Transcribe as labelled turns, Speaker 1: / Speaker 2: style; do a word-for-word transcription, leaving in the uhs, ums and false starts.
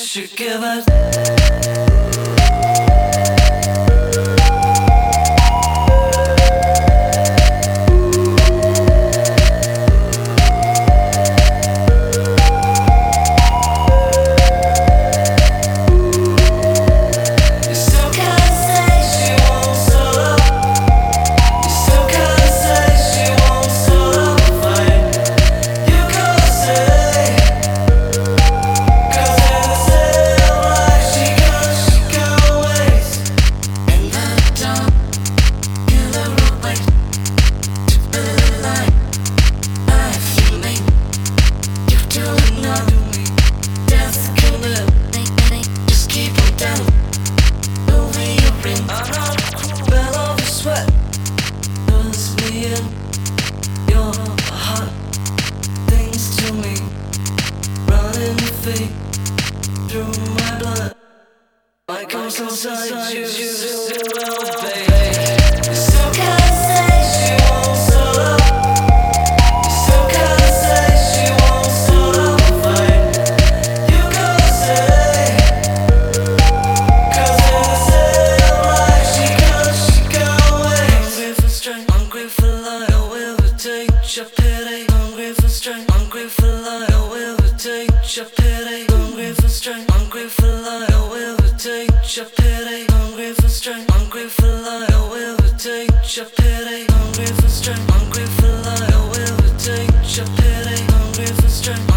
Speaker 1: should give it. Through my blood, my ghost inside you, you, baby. Still can't say she won't stop up. You still can't say she won't stop up a fight. You gotta say, 'cause in the same life she got, she got away. Hungry for strength, hungry for life. I will take your pity. Hungry for strength, hungry for life. I will take your pity. Hungry for strength, hungry for life. I will take your pity. Hungry for strength, hungry for life. I will take your pity. Hungry for strength, hungry for life. I will take your pity. Hungry for strength.